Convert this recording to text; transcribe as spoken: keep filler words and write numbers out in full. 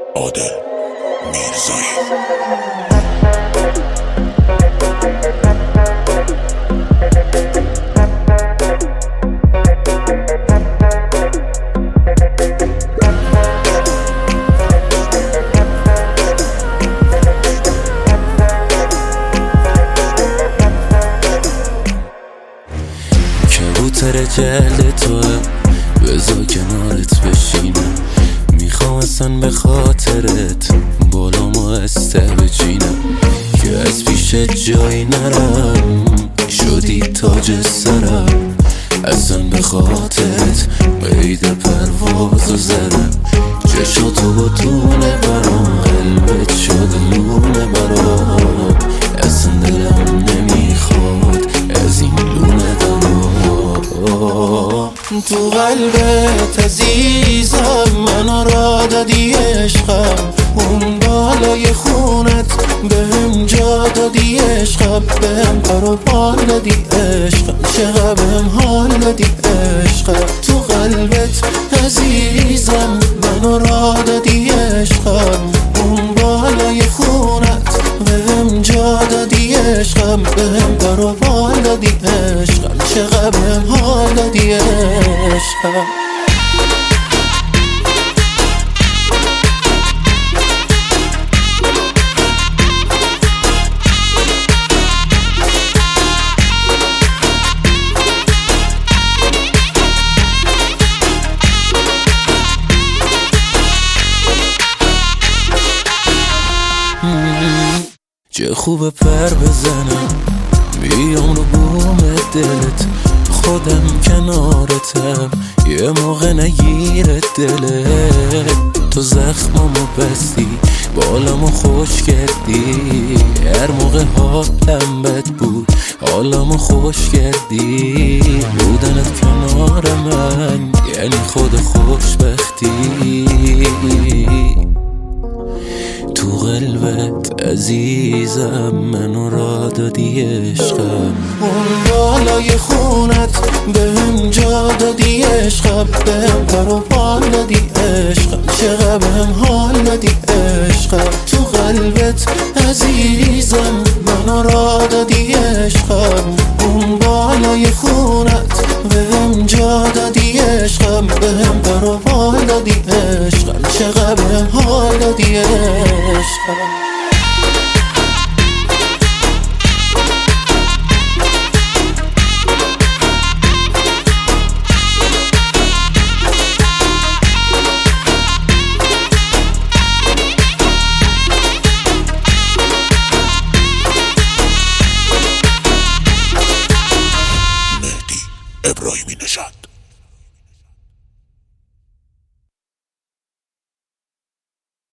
عادل میرزایی. کبوتر جلد توه بذار کنارت بشینم، میخوام اصلا به خاطرت بالامو استه بچینم که از پیش جایی نرم، شدی تاج سرم، اصلا به خاطرت قید پروازو زدم، چشاتو با تونه برام، قلبت شد لونه برام، اصلا دلم نمیخواد از این لونه دارم. تو قلبت عزیزم منو را دادی عشقم، اون بالای خونت بهم جا دادی عشقم، بهم پر و بال دادی عشقم، چقدر بهم حال دادی عشقم. تو قلبت عزیزم منو را دادی عشقم، اون بالای خونت بهم جا دادی عشقم، بهم پر و بال دادی عشقم، چقدر بهم حال دادی عشقم. چه خوبه پر بزنم بیام رو بوم دلت، خودم کنارتم یه موقع نگیره دلت، تو زخمامو بستی بالامو خوش کردی، هر موقع حالم بد بود حالمو خوش کردی، بودنت کنار من یعنی خود خوشبختی. تو قلبت عزیزم منو را دادی عشقم، اون بالای خونت بهم جا دادی عشقم، بهم پر و بال دادی عشقم، چقدر بهم حال دادی عشقم. تو قلبت عزیزم منو را دادی عشقم، اون بالای خونت بهم جا دادی عشقم، بهم پر و بال دادی عشقم، چقدر بهم حال دادی عشقم. ابراهیمی نژاد.